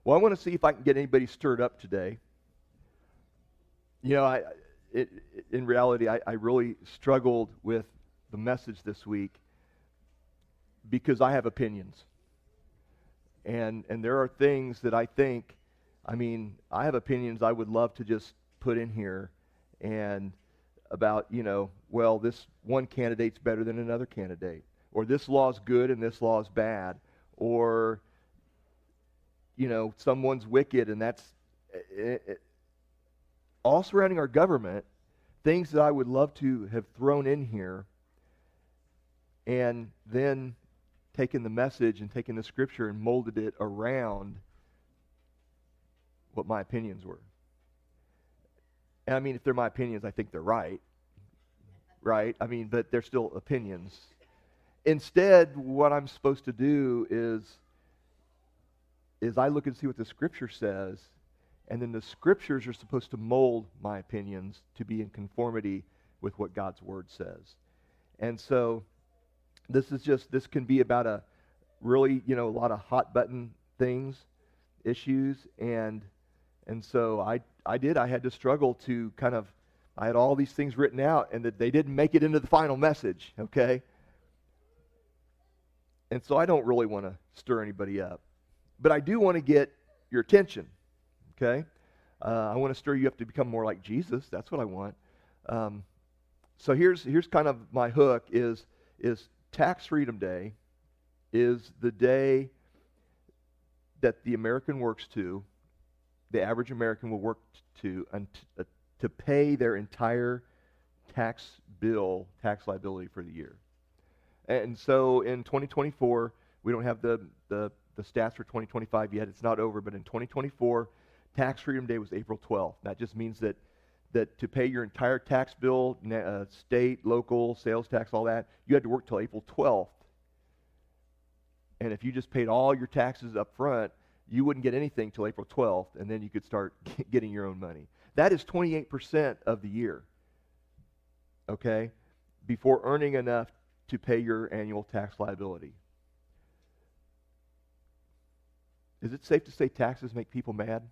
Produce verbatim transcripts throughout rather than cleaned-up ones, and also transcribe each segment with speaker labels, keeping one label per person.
Speaker 1: Well, I want to see if I can get anybody stirred up today. You know, I, it, in reality, I, I really struggled with the message this week because I have opinions. And and there are things that I think, I mean, I have opinions I would love to just put in here and about, you know, well, this one candidate's better than another candidate, or this law's good and this law's bad, or, you know, someone's wicked and that's it, it, all surrounding our government, things that I would love to have thrown in here and then taken the message and taken the scripture and molded it around what my opinions were. And I mean, if they're my opinions, I think they're right. Right? I mean, but they're still opinions. Instead, what I'm supposed to do is, is I look and see what the scripture says, and then the scriptures are supposed to mold my opinions to be in conformity with what God's word says. And so, this is just, this can be about a really, you know, a lot of hot button things, issues, and and so I I did, I had to struggle to kind of, I had all these things written out and that they didn't make it into the final message, okay? And so I don't really want to stir anybody up. But I do want to get your attention, okay? Uh, I want to stir you up to become more like Jesus. That's what I want. Um, so here's here's kind of my hook is is Tax Freedom Day is the day that the American works to, the average American will work to un- uh, to pay their entire tax bill, tax liability for the year. And so in twenty twenty-four, we don't have the, the, the stats for twenty twenty-five yet. It's not over, but in twenty twenty-four, Tax Freedom Day was April twelfth. That just means that that to pay your entire tax bill, uh, state, local, sales tax, all that, you had to work till April twelfth. And if you just paid all your taxes up front, you wouldn't get anything till April twelfth, and then you could start getting your own money. That is twenty-eight percent of the year, okay, before earning enough to pay your annual tax liability. Is it safe to say taxes make people mad?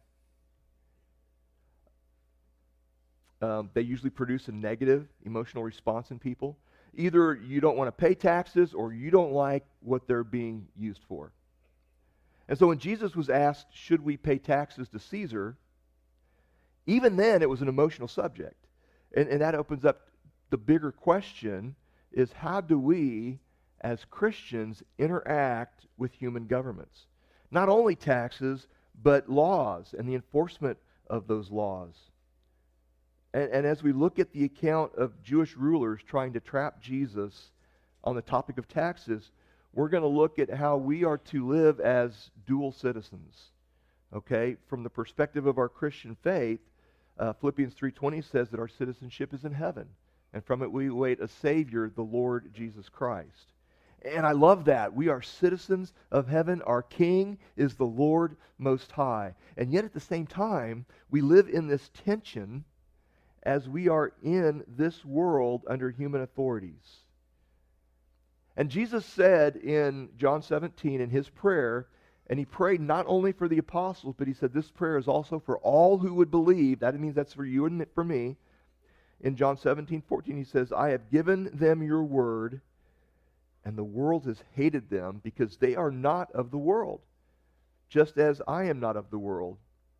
Speaker 1: Um, they usually produce a negative emotional response in people. Either you don't want to pay taxes or you don't like what they're being used for. And so when Jesus was asked, should we pay taxes to Caesar, even then it was an emotional subject. And, and that opens up the bigger question is how do we as Christians interact with human governments? Not only taxes, but laws and the enforcement of those laws. And, and as we look at the account of Jewish rulers trying to trap Jesus on the topic of taxes, we're going to look at how we are to live as dual citizens. Okay? From the perspective of our Christian faith, uh, Philippians three twenty says that our citizenship is in heaven. And from it we await a Savior, the Lord Jesus Christ. And I love that. We are citizens of heaven. Our King is the Lord Most High. And yet at the same time, we live in this tension as we are in this world under human authorities. And Jesus said in John seventeen in his prayer, and he prayed not only for the apostles, but he said this prayer is also for all who would believe. That means that's for you and for me. In John seventeen fourteen, he says, I have given them your word, and the world has hated them because they are not of the world, just as I am not of the world.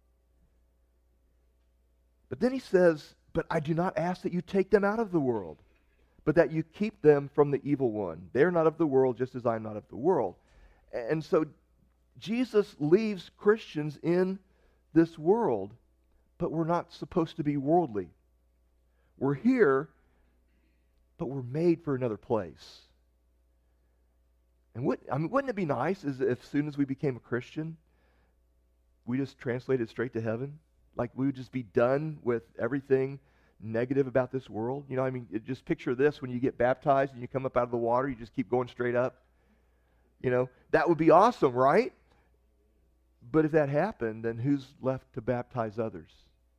Speaker 1: But then he says, but I do not ask that you take them out of the world, but that you keep them from the evil one. They're not of the world, just as I'm not of the world. And so Jesus leaves Christians in this world, but we're not supposed to be worldly. We're here, but we're made for another place. And what, I mean, wouldn't it be nice as if as soon as we became a Christian, we just translated straight to heaven? Like we would just be done with everything negative about this world? You know, I mean, it, just picture this when you get baptized and you come up out of the water, you just keep going straight up. You know, that would be awesome, right? But if that happened, then who's left to baptize others?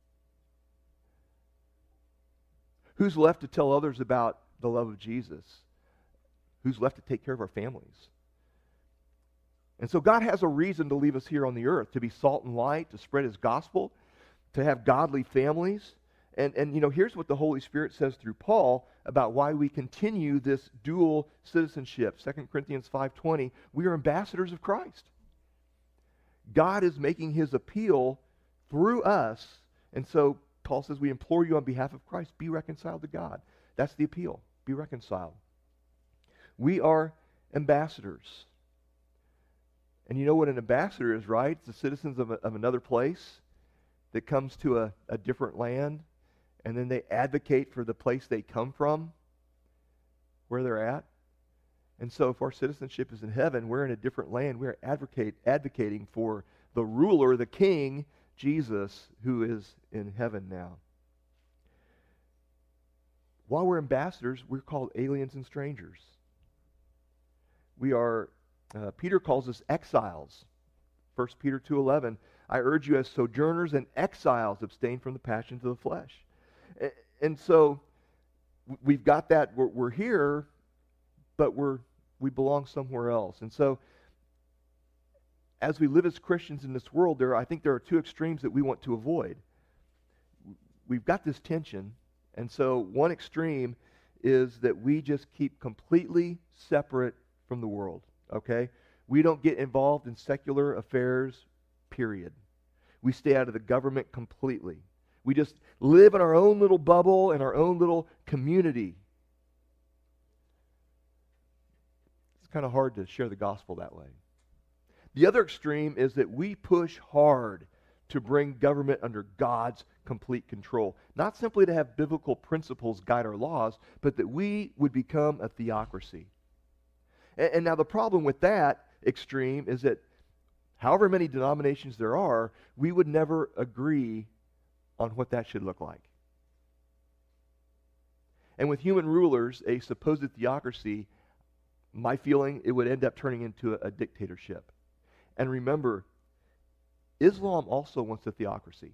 Speaker 1: Who's left to tell others about the love of Jesus? Who's left to take care of our families? And so God has a reason to leave us here on the earth, to be salt and light, to spread his gospel, to have godly families. And, and you know, here's what the Holy Spirit says through Paul about why we continue this dual citizenship. Second Corinthians five twenty, we are ambassadors of Christ. God is making his appeal through us. And so Paul says, we implore you on behalf of Christ, be reconciled to God. That's the appeal. Be reconciled. We are ambassadors. And you know what an ambassador is, right? It's the citizens of, a, of another place that comes to a, a different land, and then they advocate for the place they come from, where they're at. And so if our citizenship is in heaven, we're in a different land. We're advocate, advocating for the ruler, the king, Jesus, who is in heaven now. While we're ambassadors, we're called aliens and strangers. We are, uh, Peter calls us exiles. First Peter two eleven, I urge you as sojourners and exiles, abstain from the passions of the flesh. And, and so we've got that, we're, we're here, but we're we belong somewhere else. And so as we live as Christians in this world, there I think there are two extremes that we want to avoid. We've got this tension, and so one extreme is that we just keep completely separate from the world, okay? We don't get involved in secular affairs, period. We stay out of the government completely. We just live in our own little bubble, in our own little community. It's kind of hard to share the gospel that way. The other extreme is that we push hard to bring government under God's complete control. Not simply to have biblical principles guide our laws, but that we would become a theocracy. And, and now the problem with that extreme is that however many denominations there are, we would never agree on what that should look like. And with human rulers, a supposed theocracy, my feeling, it would end up turning into a, a dictatorship. And remember, Islam also wants a theocracy.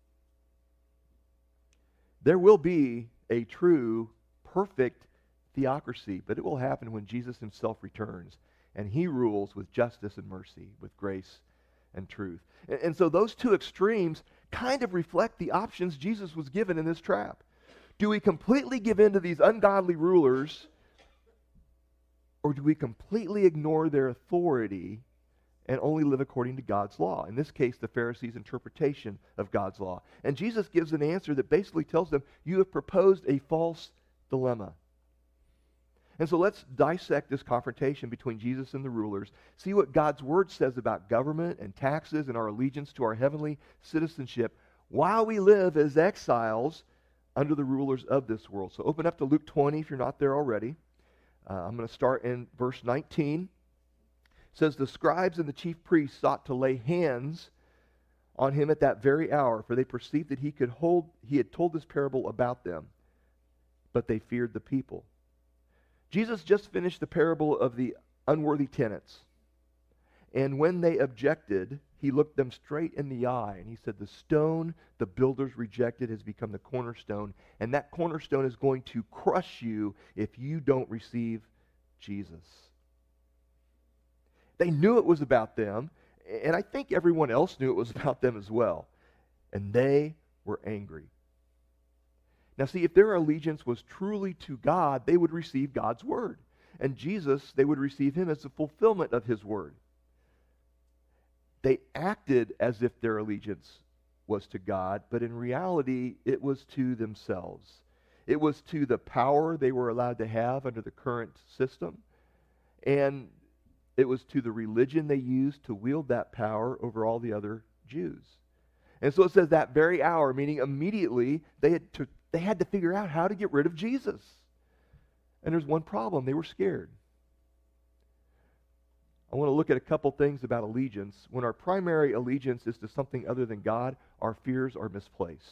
Speaker 1: There will be a true, perfect theocracy, but it will happen when Jesus himself returns and he rules with justice and mercy, with grace and truth. And, and so those two extremes kind of reflect the options Jesus was given in this trap. Do we completely give in to these ungodly rulers, or do we completely ignore their authority and only live according to God's law? In this case, the Pharisees' interpretation of God's law. And Jesus gives an answer that basically tells them, you have proposed a false dilemma. And so let's dissect this confrontation between Jesus and the rulers, see what God's word says about government and taxes and our allegiance to our heavenly citizenship while we live as exiles under the rulers of this world. So open up to Luke twenty if you're not there already. Uh, I'm going to start in verse nineteen. It says, the scribes and the chief priests sought to lay hands on him at that very hour, for they perceived that he could hold, he had told this parable about them, but they feared the people. Jesus just finished the parable of the unworthy tenants. And when they objected, he looked them straight in the eye, and he said, the stone the builders rejected has become the cornerstone, and that cornerstone is going to crush you if you don't receive Jesus. They knew it was about them, and I think everyone else knew it was about them as well. And they were angry. Now see, if their allegiance was truly to God, they would receive God's word. And Jesus, they would receive him as the fulfillment of his word. They acted as if their allegiance was to God, but in reality, it was to themselves. It was to the power they were allowed to have under the current system, and it was to the religion they used to wield that power over all the other Jews. And so it says that very hour, meaning immediately, they had to, they had to figure out how to get rid of Jesus. And there's one problem. They were scared. I want to look at a couple things about allegiance. When our primary allegiance is to something other than God, our fears are misplaced.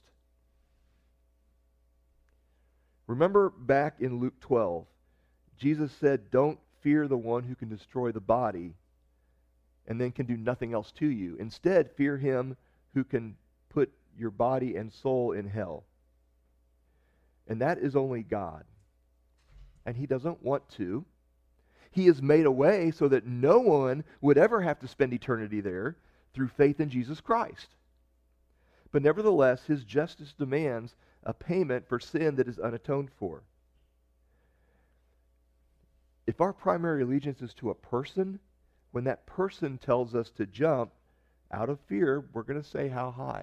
Speaker 1: Remember back in Luke twelve, Jesus said, don't fear the one who can destroy the body and then can do nothing else to you. Instead, fear him who can put your body and soul in hell. And that is only God. And he doesn't want to. He has made a way so that no one would ever have to spend eternity there through faith in Jesus Christ. But nevertheless, his justice demands a payment for sin that is unatoned for. If our primary allegiance is to a person, when that person tells us to jump, out of fear, we're going to say how high.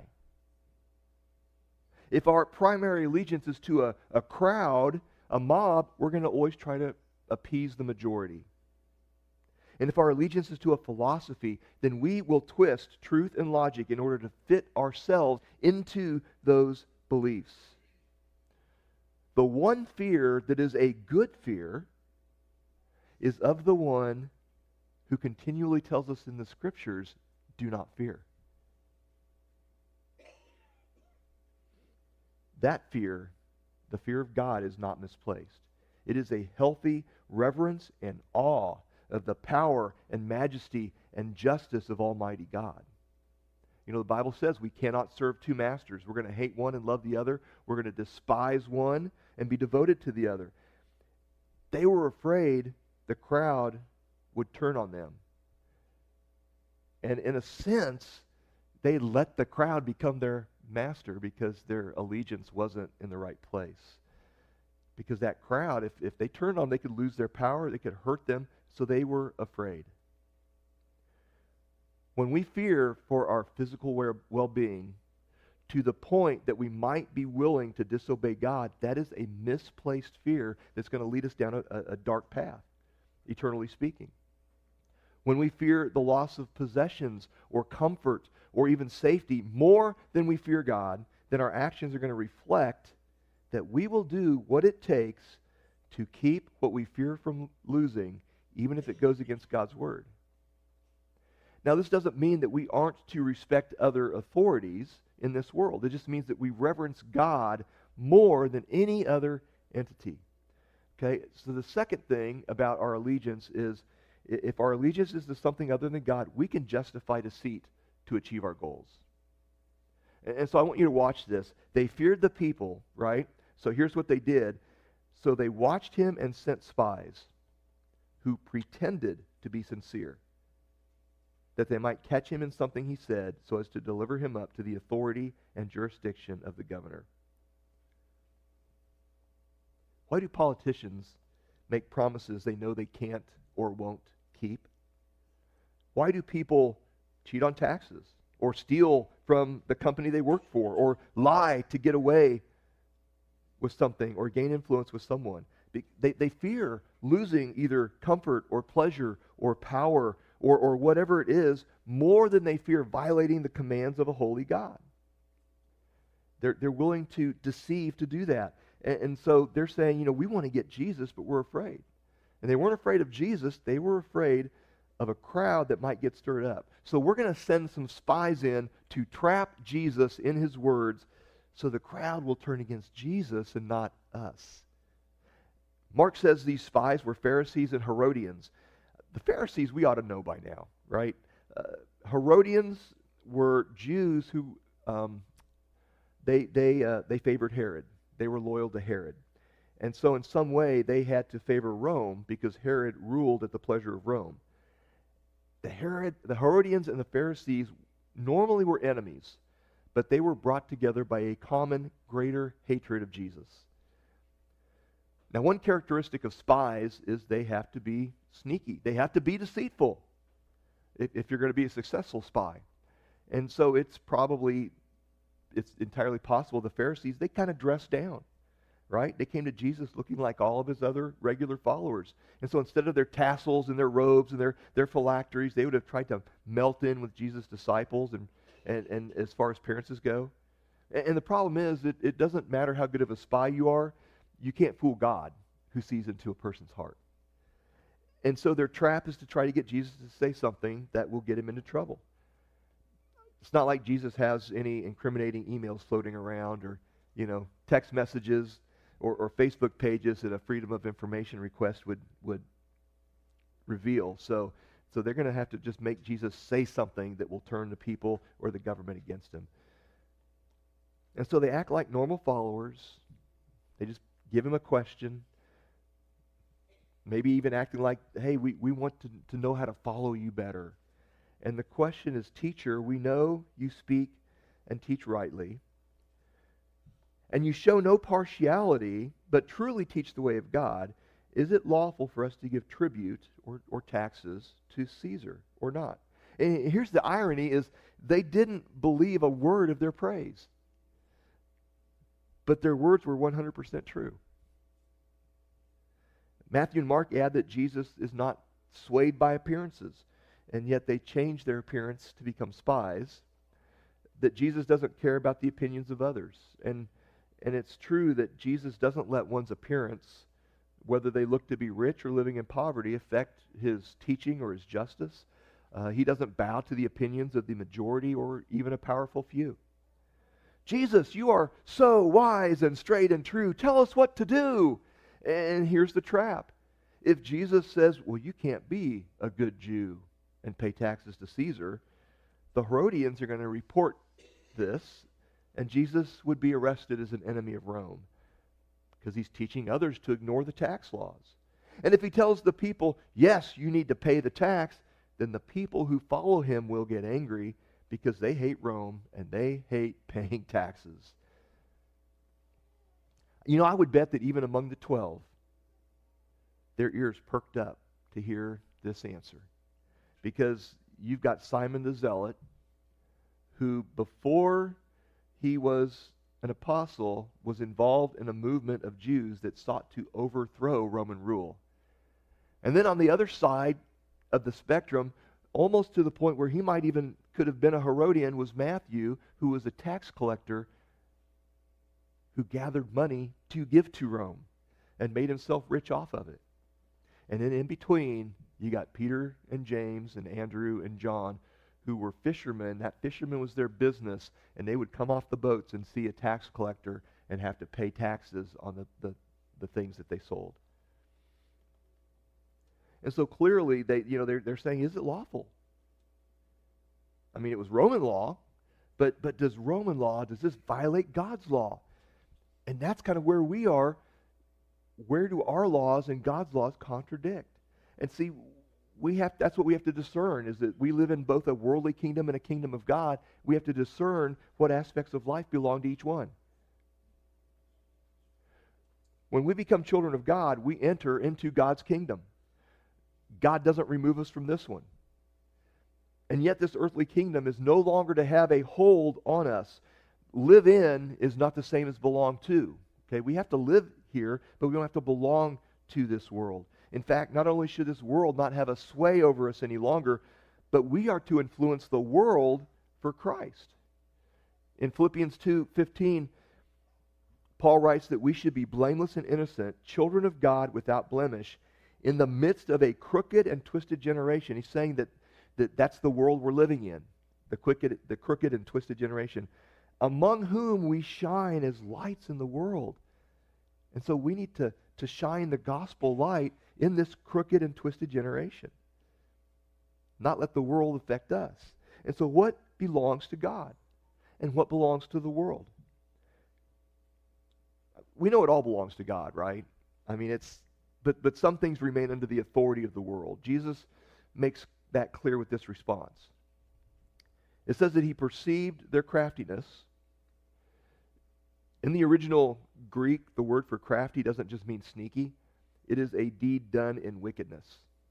Speaker 1: If our primary allegiance is to a, a crowd, a mob, we're going to always try to appease the majority. And if our allegiance is to a philosophy, then we will twist truth and logic in order to fit ourselves into those beliefs. The one fear that is a good fear is of the one who continually tells us in the Scriptures, do not fear. That fear, the fear of God, is not misplaced. It is a healthy reverence and awe of the power and majesty and justice of Almighty God. You know, the Bible says we cannot serve two masters. We're going to hate one and love the other. We're going to despise one and be devoted to the other. They were afraid the crowd would turn on them. And in a sense, they let the crowd become their master because their allegiance wasn't in the right place. Because that crowd, if, if they turned on, they could lose their power, they could hurt them, so they were afraid. When we fear for our physical well-being to the point that we might be willing to disobey God, that is a misplaced fear that's going to lead us down a, a dark path, eternally speaking. When we fear the loss of possessions or comfort or even safety more than we fear God, then our actions are going to reflect that we will do what it takes to keep what we fear from losing, even if it goes against God's word. Now, this doesn't mean that we aren't to respect other authorities in this world. It just means that we reverence God more than any other entity. Okay, so the second thing about our allegiance is if our allegiance is to something other than God, we can justify deceit to achieve our goals. And, and so I want you to watch this. They feared the people, right? So here's what they did. So they watched him and sent spies who pretended to be sincere, that they might catch him in something he said so as to deliver him up to the authority and jurisdiction of the governor. Why do politicians make promises they know they can't or won't keep? Why do people cheat on taxes or steal from the company they work for or lie to get away with something or gain influence with someone? They, they fear losing either comfort or pleasure or power or, or whatever it is more than they fear violating the commands of a holy God. They're, they're willing to deceive to do that. And, and so they're saying, you know, we want to get Jesus, but we're afraid. And they weren't afraid of Jesus. They were afraid of a crowd that might get stirred up. So we're going to send some spies in to trap Jesus in his words so the crowd will turn against Jesus and not us. Mark says these spies were Pharisees and Herodians. The Pharisees we ought to know by now, right? Uh, Herodians were Jews who um, they they uh, they favored Herod. They were loyal to Herod. And so in some way they had to favor Rome because Herod ruled at the pleasure of Rome. The Herod, the Herodians and the Pharisees normally were enemies, but they were brought together by a common greater hatred of Jesus. Now, one characteristic of spies is they have to be sneaky. They have to be deceitful if, if you're going to be a successful spy. And so it's probably, it's entirely possible the Pharisees, they kind of dressed down, right? They came to Jesus looking like all of his other regular followers. And so instead of their tassels and their robes and their, their phylacteries, they would have tried to melt in with Jesus' disciples and, and, and as far as appearances go. And, and the problem is that it doesn't matter how good of a spy you are, you can't fool God who sees into a person's heart. And so their trap is to try to get Jesus to say something that will get him into trouble. It's not like Jesus has any incriminating emails floating around or, you know, text messages or, or Facebook pages that a Freedom of Information request would, would reveal. So, so they're going to have to just make Jesus say something that will turn the people or the government against him. And so they act like normal followers. They just give him a question. Maybe even acting like, hey, we, we want to, to know how to follow you better. And the question is, teacher, we know you speak and teach rightly, and you show no partiality, but truly teach the way of God. Is it lawful for us to give tribute or, or taxes to Caesar or not? And here's the irony is they didn't believe a word of their praise. But their words were one hundred percent true. Matthew and Mark add that Jesus is not swayed by appearances, and yet they change their appearance to become spies, that Jesus doesn't care about the opinions of others. And, and it's true that Jesus doesn't let one's appearance, whether they look to be rich or living in poverty, affect his teaching or his justice. Uh, he doesn't bow to the opinions of the majority or even a powerful few. Jesus, you are so wise and straight and true. Tell us what to do. And here's the trap. If Jesus says, well, you can't be a good Jew and pay taxes to Caesar, the Herodians are going to report this, and Jesus would be arrested as an enemy of Rome because he's teaching others to ignore the tax laws. And if he tells the people, yes, you need to pay the tax, then the people who follow him will get angry because they hate Rome and they hate paying taxes. You know, I would bet that even among the twelve, their ears perked up to hear this answer. Because you've got Simon the Zealot, who before he was an apostle was involved in a movement of Jews that sought to overthrow Roman rule. And then on the other side of the spectrum, almost to the point where he might even could have been a Herodian, was Matthew, who was a tax collector who gathered money to give to Rome and made himself rich off of it. And then in between, you got Peter and James and Andrew and John, who were fishermen. That fisherman was their business, and they would come off the boats and see a tax collector and have to pay taxes on the, the, the things that they sold. And so clearly, they, you know, they're, they're saying, is it lawful? I mean, it was Roman law, but, but does Roman law, does this violate God's law? And that's kind of where we are. Where do our laws and God's laws contradict? And see, we have, that's what we have to discern, is that we live in both a worldly kingdom and a kingdom of God. We have to discern what aspects of life belong to each one. When we become children of God, we enter into God's kingdom. God doesn't remove us from this one. And yet this earthly kingdom is no longer to have a hold on us. Live in is not the same as belong to. Okay, we have to live here, but we don't have to belong to this world. In fact, not only should this world not have a sway over us any longer, but we are to influence the world for Christ. In Philippians two fifteen, Paul writes that we should be blameless and innocent, children of God without blemish, in the midst of a crooked and twisted generation. He's saying that, that that's the world we're living in, the crooked, the crooked and twisted generation, among whom we shine as lights in the world. And so we need to, to shine the gospel light in this crooked and twisted generation. Not let the world affect us. And so what belongs to God? And what belongs to the world? We know it all belongs to God, right? I mean, it's, but, but some things remain under the authority of the world. Jesus makes that clear with this response. It says that he perceived their craftiness. In the original Greek, the word for crafty doesn't just mean sneaky. It is a deed done in wickedness.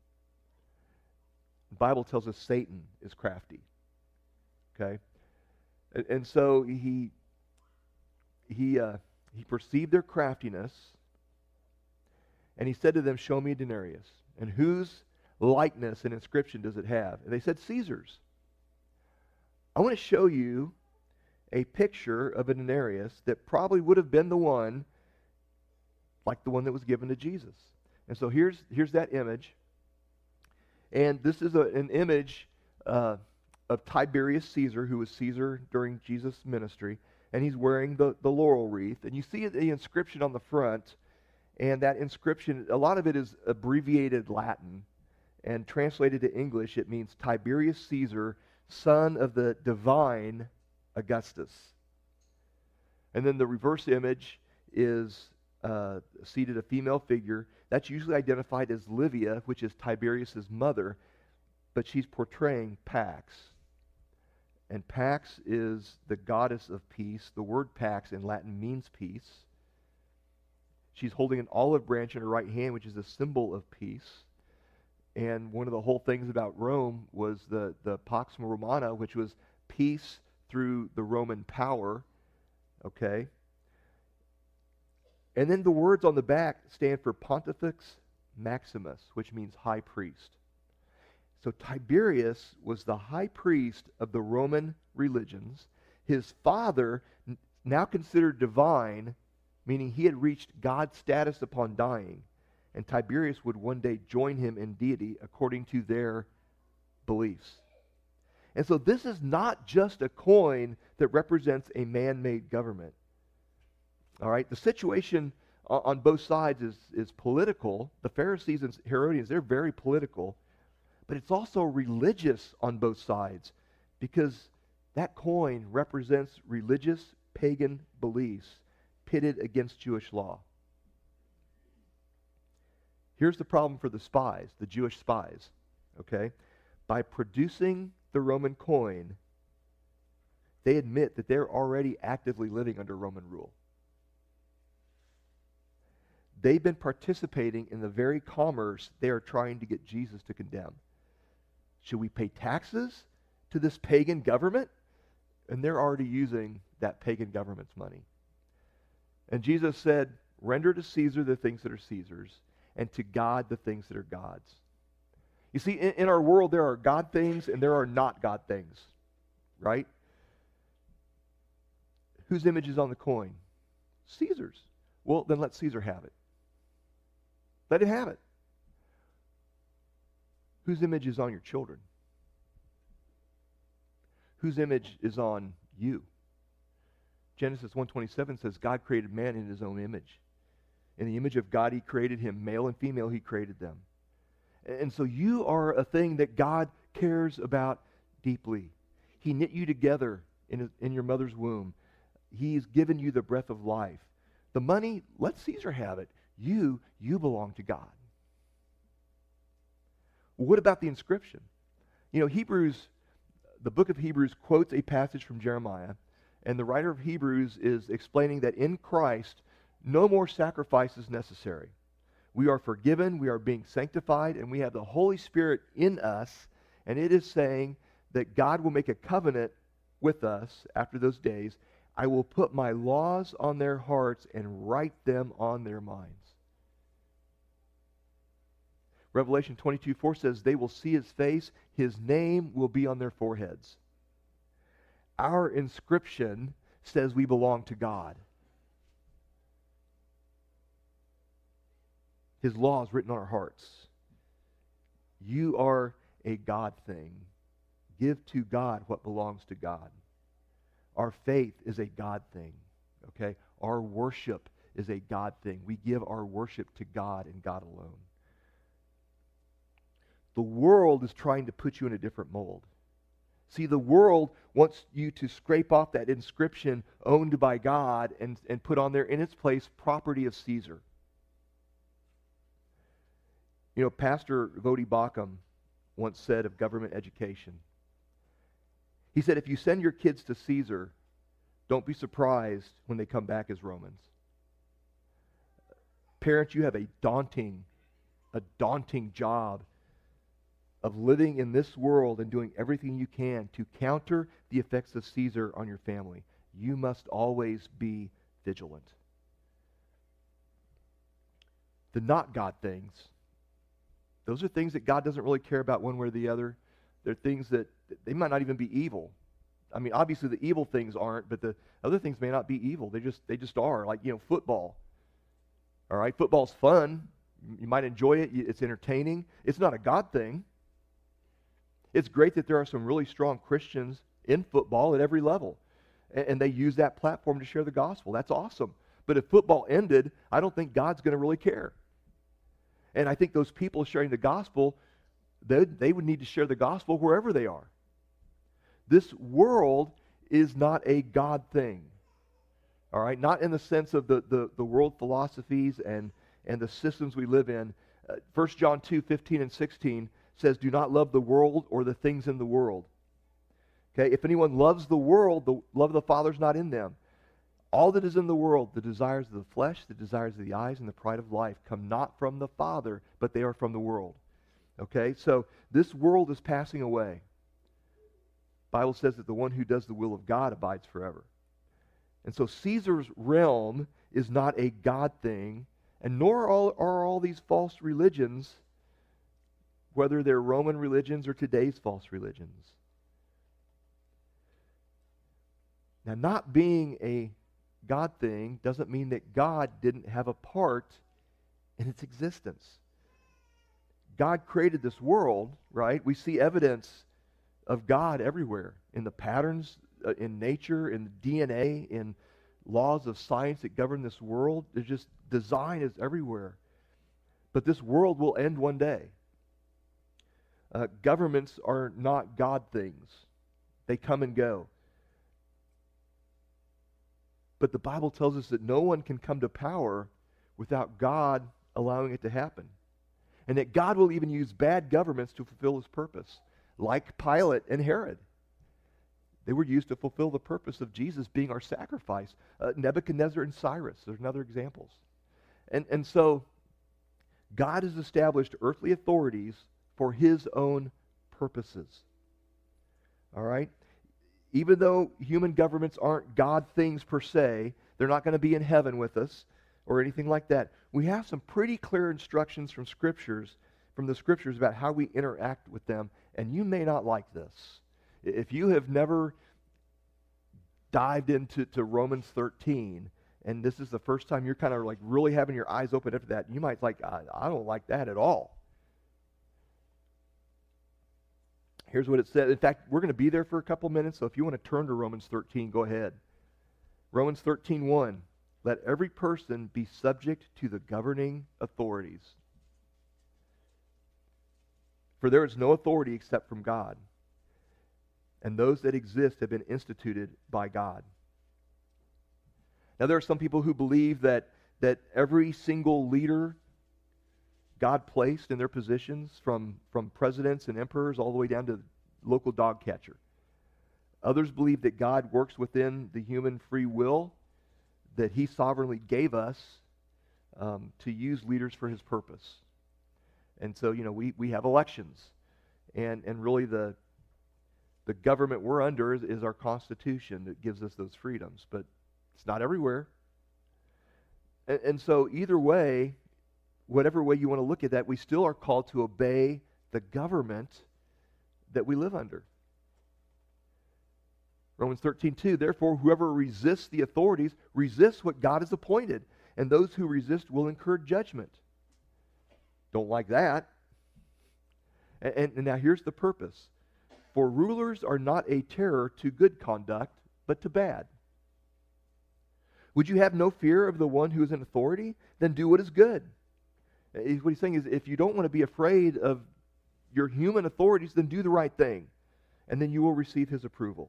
Speaker 1: The Bible tells us Satan is crafty. Okay? And, and so he he uh, he perceived their craftiness, and he said to them, show me a denarius. And whose likeness and inscription does it have? And they said, Caesar's. I want to show you a picture of a denarius that probably would have been the one, like the one that was given to Jesus. And so here's, here's that image. And this is a, an image uh, of Tiberius Caesar, who was Caesar during Jesus' ministry. And he's wearing the, the laurel wreath. And you see the inscription on the front. And that inscription, a lot of it is abbreviated Latin. And translated to English, it means Tiberius Caesar, son of the divine Augustus. And then the reverse image is uh, seated a female figure. That's usually identified as Livia, which is Tiberius's mother, but she's portraying Pax. And Pax is the goddess of peace. The word Pax in Latin means peace. She's holding an olive branch in her right hand, which is a symbol of peace. And one of the whole things about Rome was the, the Pax Romana, which was peace through the Roman power. Okay? And then the words on the back stand for Pontifex Maximus, which means high priest. So Tiberius was the high priest of the Roman religions. His father, now considered divine, meaning he had reached God's status upon dying, and Tiberius would one day join him in deity according to their beliefs. And so this is not just a coin that represents a man-made government. All right, the situation on both sides is, is political. The Pharisees and Herodians, they're very political. But it's also religious on both sides, because that coin represents religious pagan beliefs pitted against Jewish law. Here's the problem for the spies, the Jewish spies. Okay? By producing the Roman coin, they admit that they're already actively living under Roman rule. They've been participating in the very commerce they are trying to get Jesus to condemn. Should we pay taxes to this pagan government? And they're already using that pagan government's money. And Jesus said, render to Caesar the things that are Caesar's, and to God the things that are God's. You see, in, in our world, there are God things and there are not God things, right? Whose image is on the coin? Caesar's. Well, then let Caesar have it. Let him have it. Whose image is on your children? Whose image is on you? Genesis one twenty-seven says God created man in his own image. In the image of God he created him. Male and female he created them. And so you are a thing that God cares about deeply. He knit you together in, his, in your mother's womb. He's given you the breath of life. The money, let Caesar have it. You, you belong to God. What about the inscription? You know, Hebrews, the book of Hebrews quotes a passage from Jeremiah, and the writer of Hebrews is explaining that in Christ, no more sacrifice is necessary. We are forgiven, we are being sanctified, and we have the Holy Spirit in us, and it is saying that God will make a covenant with us after those days. I will put my laws on their hearts and write them on their minds. Revelation twenty-two four says, they will see his face, his name will be on their foreheads. Our inscription says we belong to God. His law is written on our hearts. You are a God thing. Give to God what belongs to God. Our faith is a God thing. Okay? Our worship is a God thing. We give our worship to God and God alone. The world is trying to put you in a different mold. See, the world wants you to scrape off that inscription owned by God and, and put on there in its place property of Caesar. You know, Pastor Vodi Bakum once said of government education, he said, if you send your kids to Caesar, don't be surprised when they come back as Romans. Parents, you have a daunting, a daunting job of living in this world and doing everything you can to counter the effects of Caesar on your family. You must always be vigilant. The not God things, those are things that God doesn't really care about one way or the other. They're things that, they might not even be evil. I mean, obviously the evil things aren't, but the other things may not be evil. They just they just are. Like, you know, football. All right, football's fun. You might enjoy it. It's entertaining. It's not a God thing. It's great that there are some really strong Christians in football at every level, and, and they use that platform to share the gospel. That's awesome. But if football ended, I don't think God's going to really care. And I think those people sharing the gospel, they, they would need to share the gospel wherever they are. This world is not a God thing. All right? Not in the sense of the, the, the world philosophies and, and the systems we live in. Uh, First John two, fifteen and sixteen says, do not love the world or the things in the world. Okay? If anyone loves the world, the love of the Father is not in them. All that is in the world, the desires of the flesh, the desires of the eyes, and the pride of life, come not from the Father, but they are from the world. Okay? So this world is passing away. The Bible says that the one who does the will of God abides forever. And so Caesar's realm is not a God thing, and nor are all, are all these false religions, whether they're Roman religions or today's false religions. Now, not being a God thing doesn't mean that God didn't have a part in its existence. God created this world, right? We see evidence of God everywhere, in the patterns, uh, in nature, in D N A, in laws of science that govern this world. There's just, design is everywhere. But this world will end one day. Uh, governments are not God things. They come and go. But the Bible tells us that no one can come to power without God allowing it to happen. And that God will even use bad governments to fulfill his purpose, like Pilate and Herod. They were used to fulfill the purpose of Jesus being our sacrifice. Uh, Nebuchadnezzar and Cyrus, there's another examples. And, and so God has established earthly authorities for his own purposes. All right? Even though human governments aren't God things per se, they're not going to be in heaven with us or anything like that. We have some pretty clear instructions from scriptures, from the scriptures about how we interact with them, and you may not like this. If you have never dived into to Romans thirteen, and this is the first time you're kind of like really having your eyes open after that, you might like, I, I don't like that at all. Here's what it says. In fact, we're going to be there for a couple minutes, so if you want to turn to Romans thirteen, go ahead. Romans thirteen one, let every person be subject to the governing authorities. For there is no authority except from God, and those that exist have been instituted by God. Now, there are some people who believe that, that every single leader God placed in their positions, from, from presidents and emperors all the way down to local dog catcher. Others believe that God works within the human free will, that he sovereignly gave us um, to use leaders for his purpose. And so, you know, we, we have elections. And, and really the, the government we're under is, is our Constitution that gives us those freedoms. But it's not everywhere. And, and so either way, whatever way you want to look at that, we still are called to obey the government that we live under. Romans thirteen two, therefore whoever resists the authorities resists what God has appointed, and those who resist will incur judgment. Don't like that. And, and, and now here's the purpose. For rulers are not a terror to good conduct, but to bad. Would you have no fear of the one who is in authority? Then do what is good. What he's saying is, if you don't want to be afraid of your human authorities, then do the right thing, and then you will receive his approval.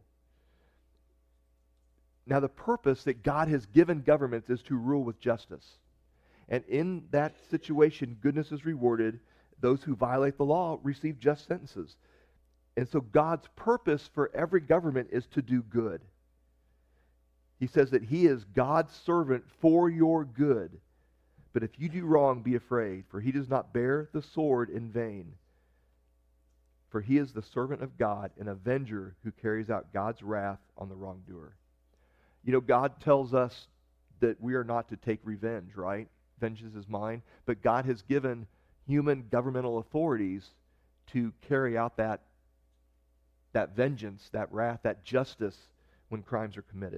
Speaker 1: Now, the purpose that God has given governments is to rule with justice. And in that situation, goodness is rewarded. Those who violate the law receive just sentences. And so God's purpose for every government is to do good. He says that he is God's servant for your good. But if you do wrong, be afraid, for he does not bear the sword in vain. For he is the servant of God, an avenger who carries out God's wrath on the wrongdoer. You know, God tells us that we are not to take revenge, right? Vengeance is mine. But God has given human governmental authorities to carry out that, that vengeance, that wrath, that justice when crimes are committed.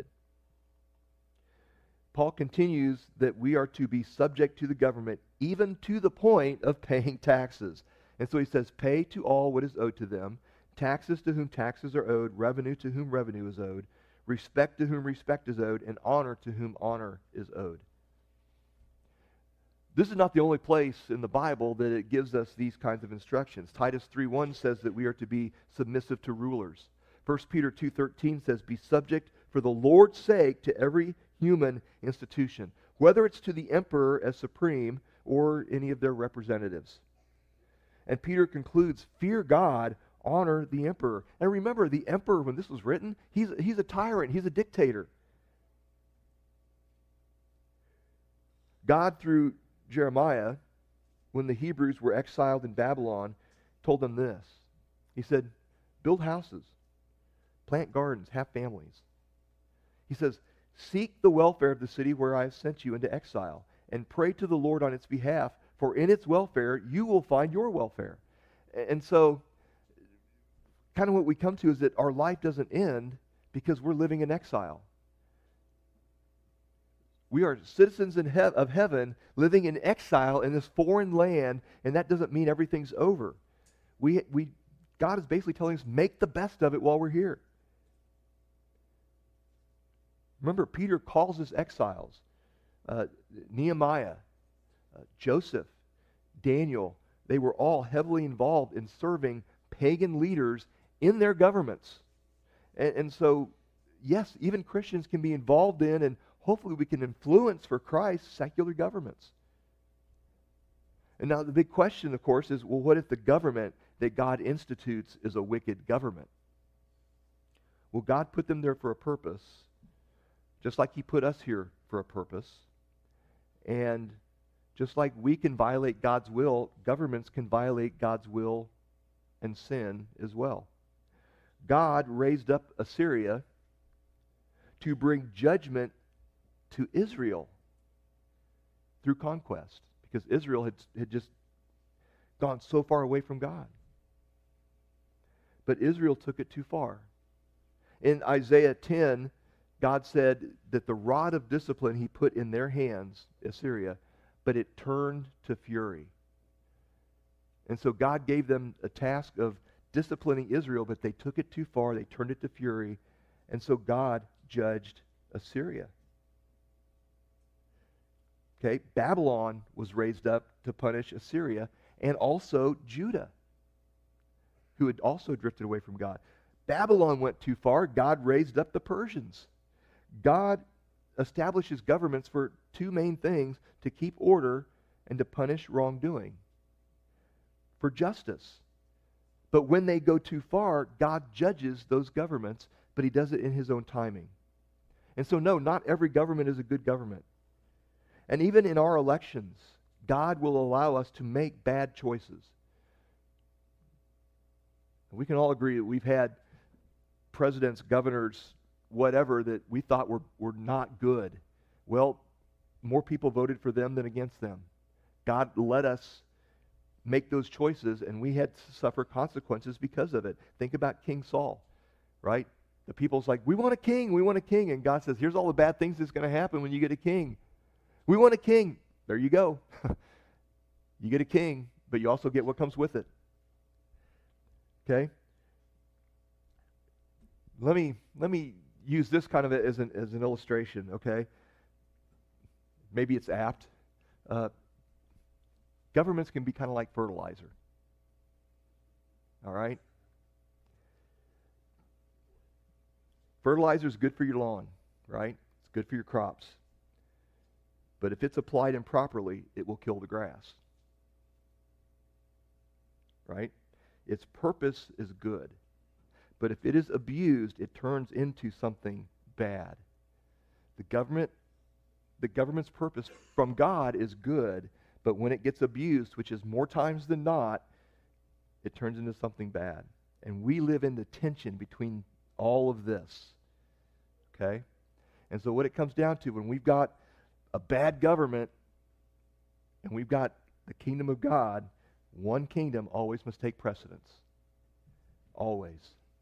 Speaker 1: Paul continues that we are to be subject to the government even to the point of paying taxes. And so he says, pay to all what is owed to them, taxes to whom taxes are owed, revenue to whom revenue is owed, respect to whom respect is owed, and honor to whom honor is owed. This is not the only place in the Bible that it gives us these kinds of instructions. Titus three one says that we are to be submissive to rulers. First Peter two thirteen says, be subject for the Lord's sake to every human institution, whether it's to the emperor as supreme or any of their representatives. And Peter concludes, fear God, honor the emperor. And remember, the emperor, when this was written, he's, he's a tyrant, he's a dictator. God, through Jeremiah, when the Hebrews were exiled in Babylon, told them this. He said, build houses, plant gardens, have families. He says, seek the welfare of the city where I have sent you into exile, and pray to the Lord on its behalf, for in its welfare you will find your welfare. And so, kind of what we come to is that our life doesn't end because we're living in exile. We are citizens in he- of heaven living in exile in this foreign land, and that doesn't mean everything's over. We, we, God is basically telling us, make the best of it while we're here. Remember, Peter calls us exiles. Uh, Nehemiah, uh, Joseph, Daniel, they were all heavily involved in serving pagan leaders in their governments. And, and so, yes, even Christians can be involved in, and hopefully we can influence for Christ secular governments. And now the big question, of course, is, well, what if the government that God institutes is a wicked government? Well, God put them there for a purpose, just like he put us here for a purpose. And just like we can violate God's will, governments can violate God's will and sin as well. God raised up Assyria to bring judgment to Israel through conquest, because Israel had, had just gone so far away from God. But Israel took it too far. In Isaiah ten, God said that the rod of discipline he put in their hands, Assyria, but it turned to fury. And so God gave them a task of disciplining Israel, but they took it too far, they turned it to fury, and so God judged Assyria. Okay, Babylon was raised up to punish Assyria, and also Judah, who had also drifted away from God. Babylon went too far. God raised up the Persians. God establishes governments for two main things: to keep order and to punish wrongdoing, for justice. But when they go too far, God judges those governments, but he does it in his own timing. And so, no, not every government is a good government. And even in our elections, God will allow us to make bad choices. We can all agree that we've had presidents, governors, whatever, that we thought were, were not good. Well, more people voted for them than against them. God let us make those choices, and we had to suffer consequences because of it. Think about King Saul, right? The people's like, we want a king, we want a king. And God says, here's all the bad things that's going to happen when you get a king. We want a king. There you go. You get a king, but you also get what comes with it. Okay? Let me let me use this kind of as an as an illustration, okay? Maybe it's apt. Uh, governments can be kind of like fertilizer. All right? Fertilizer is good for your lawn, right? It's good for your crops. But if it's applied improperly, it will kill the grass. Right? Its purpose is good. But if it is abused, it turns into something bad. The government, the government's purpose from God is good, but when it gets abused, which is more times than not, it turns into something bad. And we live in the tension between all of this. Okay? And so what it comes down to, when we've got a bad government and we've got the kingdom of God, one kingdom always must take precedence. Always.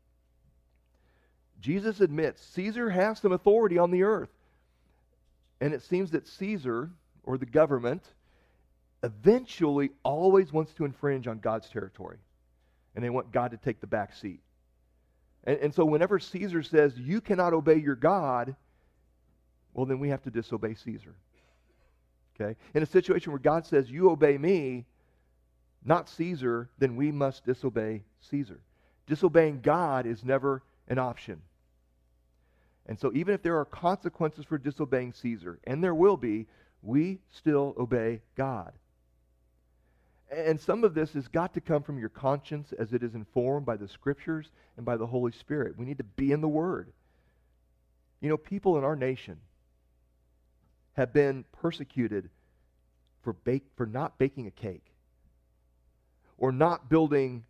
Speaker 1: Jesus admits Caesar has some authority on the earth. And it seems that Caesar, or the government, eventually always wants to infringe on God's territory. And they want God to take the back seat. And, and so whenever Caesar says, you cannot obey your God, well, then we have to disobey Caesar. Okay? In a situation where God says, you obey me, not Caesar, then we must disobey Caesar. Disobeying God is never an option. And so even if there are consequences for disobeying Caesar, and there will be, we still obey God. And some of this has got to come from your conscience as it is informed by the Scriptures and by the Holy Spirit. We need to be in the Word. You know, people in our nation have been persecuted for bake, for not baking a cake, or not building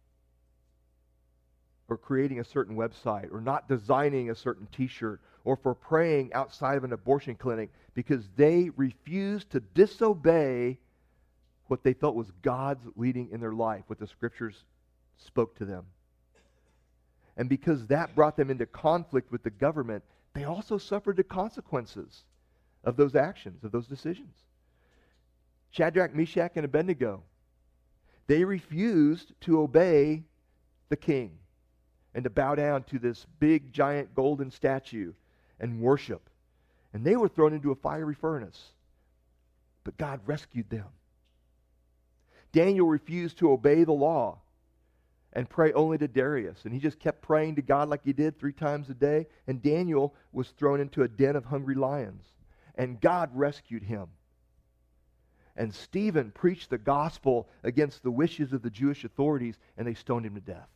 Speaker 1: or creating a certain website, or not designing a certain t-shirt, or for praying outside of an abortion clinic because they refused to disobey what they felt was God's leading in their life, what the Scriptures spoke to them. And because that brought them into conflict with the government, they also suffered the consequences of those actions, of those decisions. Shadrach, Meshach, and Abednego, they refused to obey the king and to bow down to this big, giant golden statue and worship. And they were thrown into a fiery furnace. But God rescued them. Daniel refused to obey the law and pray only to Darius. And he just kept praying to God like he did three times a day. And Daniel was thrown into a den of hungry lions. And God rescued him. And Stephen preached the gospel against the wishes of the Jewish authorities, and they stoned him to death.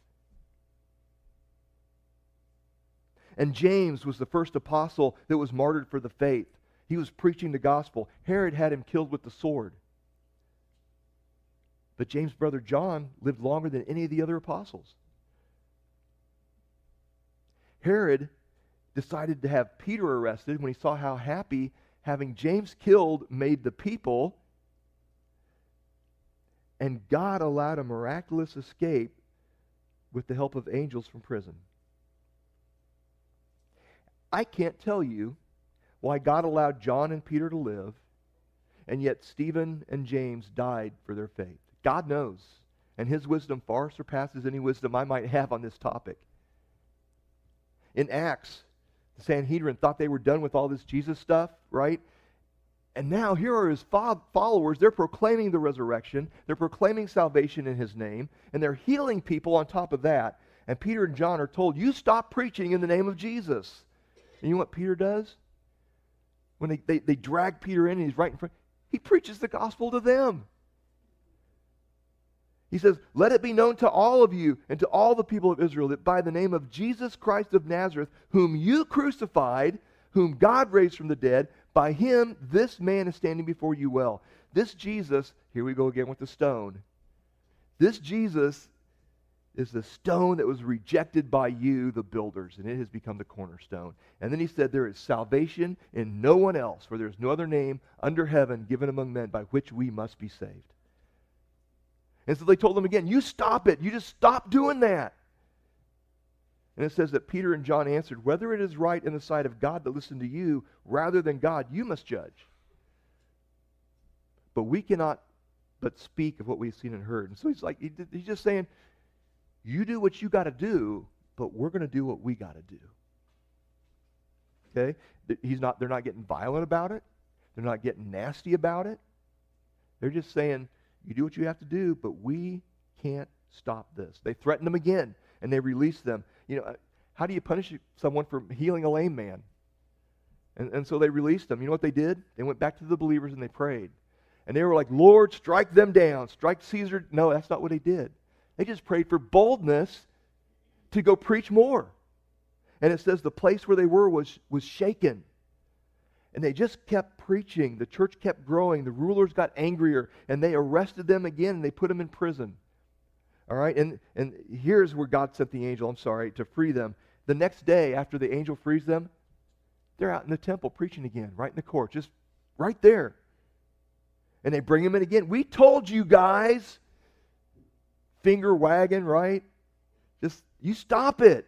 Speaker 1: And James was the first apostle that was martyred for the faith. He was preaching the gospel. Herod had him killed with the sword. But James' brother John lived longer than any of the other apostles. Herod decided to have Peter arrested when he saw how happy having James killed made the people. And God allowed a miraculous escape with the help of angels from prison. I can't tell you why God allowed John and Peter to live, and yet Stephen and James died for their faith. God knows, and His wisdom far surpasses any wisdom I might have on this topic. In Acts, the Sanhedrin thought they were done with all this Jesus stuff, right? And now here are His followers. They're proclaiming the resurrection. They're proclaiming salvation in His name, and they're healing people on top of that. And Peter and John are told, you stop preaching in the name of Jesus. And you know what Peter does? When they, they, they drag Peter in and he's right in front, he preaches the gospel to them. He says, let it be known to all of you and to all the people of Israel that by the name of Jesus Christ of Nazareth, whom you crucified, whom God raised from the dead, by Him this man is standing before you well. This Jesus, here we go again with the stone. This Jesus is the stone that was rejected by you, the builders, and it has become the cornerstone. And then he said, there is salvation in no one else, for there is no other name under heaven given among men by which we must be saved. And so they told them again, you stop it. You just stop doing that. And it says that Peter and John answered, whether it is right in the sight of God to listen to you rather than God, you must judge. But we cannot but speak of what we've seen and heard. And so he's like, he, he's just saying, you do what you got to do, but we're going to do what we got to do. Okay? He's not, they're not getting violent about it. They're not getting nasty about it. They're just saying, you do what you have to do, but we can't stop this. They threatened them again, and they released them. You know, how do you punish someone for healing a lame man? And, and so they released them. You know what they did? They went back to the believers and they prayed. And they were like, Lord, strike them down. Strike Caesar. No, that's not what they did. They just prayed for boldness to go preach more. And it says the place where they were was, was shaken. And they just kept preaching. The church kept growing. The rulers got angrier. And they arrested them again and they put them in prison. All right? And, and here's where God sent the angel, I'm sorry, to free them. The next day, after the angel frees them, they're out in the temple preaching again, right in the court, just right there. And they bring him in again. We told you guys. Finger wagging, right? Just, you stop it.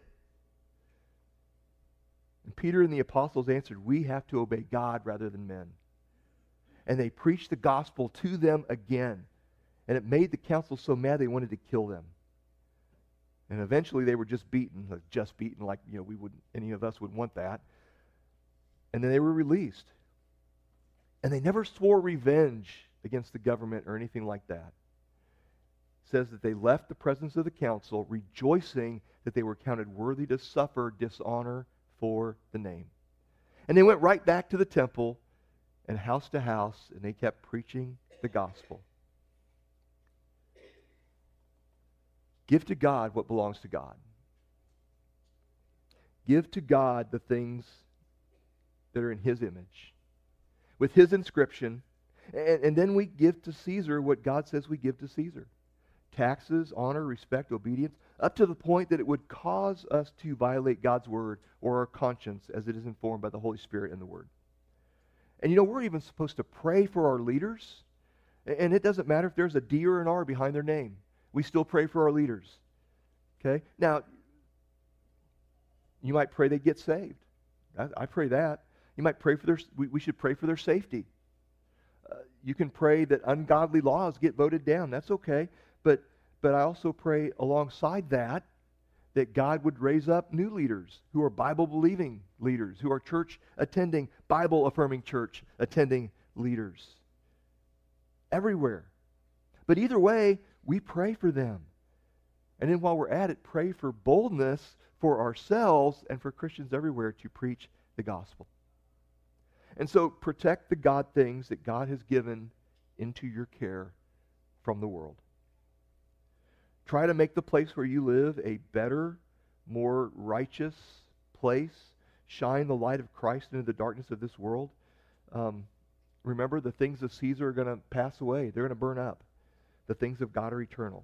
Speaker 1: And Peter and the apostles answered, we have to obey God rather than men. And they preached the gospel to them again. And it made the council so mad they wanted to kill them. And eventually they were just beaten, like just beaten, like you know we wouldn't, any of us would want that. And then they were released. And they never swore revenge against the government or anything like that. It says that they left the presence of the council, rejoicing that they were counted worthy to suffer dishonor for the name. And they went right back to the temple and house to house, and they kept preaching the gospel. Give to God what belongs to God. Give to God the things that are in His image, with His inscription, and, and then we give to Caesar what God says we give to Caesar. Taxes, honor, respect, obedience, up to the point that it would cause us to violate God's word or our conscience as it is informed by the Holy Spirit and the Word. And you know, we're even supposed to pray for our leaders, and it doesn't matter if there's a D or an R behind their name. We still pray for our leaders. Okay? Now, you might pray they get saved. I, I pray that. You might pray for their, we, we should pray for their safety. Uh, you can pray that ungodly laws get voted down. That's okay. But, but I also pray alongside that, that God would raise up new leaders who are Bible-believing leaders, who are church-attending, Bible-affirming church-attending leaders. Everywhere. But either way, we pray for them. And then while we're at it, pray for boldness for ourselves and for Christians everywhere to preach the gospel. And so protect the God things that God has given into your care from the world. Try to make the place where you live a better, more righteous place. Shine the light of Christ into the darkness of this world. Um, remember, the things of Caesar are going to pass away. They're going to burn up. The things of God are eternal.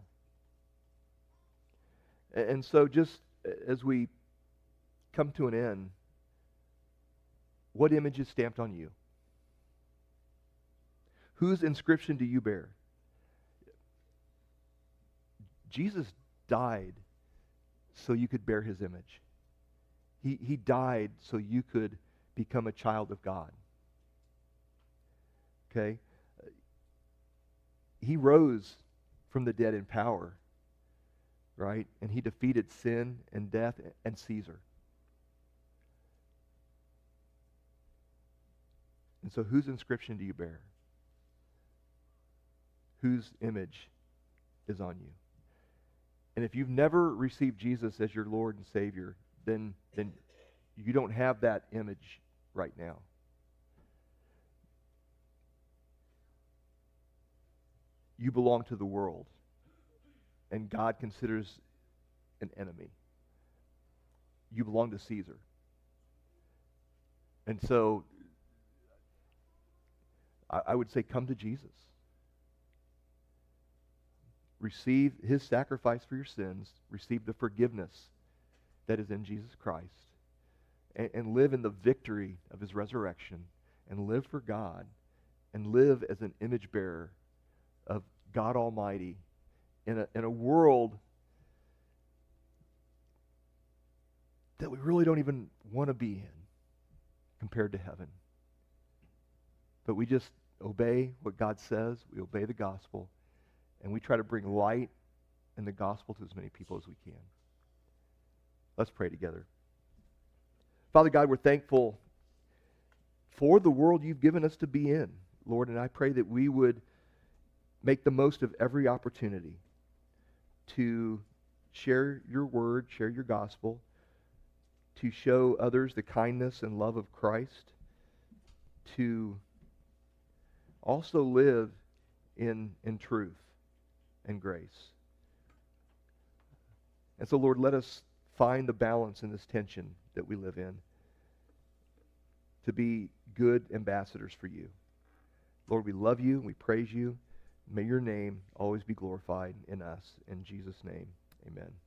Speaker 1: And, and so just as we come to an end, what image is stamped on you? Whose inscription do you bear? Jesus died so you could bear His image. He, he died so you could become a child of God. Okay? He rose from the dead in power, right? And He defeated sin and death and Caesar. And so whose inscription do you bear? Whose image is on you? And if you've never received Jesus as your Lord and Savior, then, then you don't have that image right now. You belong to the world, and God considers an enemy. You belong to Caesar. And so I, I would say come to Jesus. Receive His sacrifice for your sins. Receive the forgiveness that is in Jesus Christ. And, and live in the victory of His resurrection. And live for God. And live as an image bearer of God Almighty in a, in a world that we really don't even want to be in compared to heaven. But we just obey what God says. We obey the gospel. And we try to bring light and the gospel to as many people as we can. Let's pray together. Father God, we're thankful for the world You've given us to be in, Lord, and I pray that we would make the most of every opportunity to share Your word, share Your gospel, to show others the kindness and love of Christ, to also live in, in truth and grace. And so, Lord, let us find the balance in this tension that we live in to be good ambassadors for You. Lord, we love You, we praise You. May Your name always be glorified in us. In Jesus' name, amen.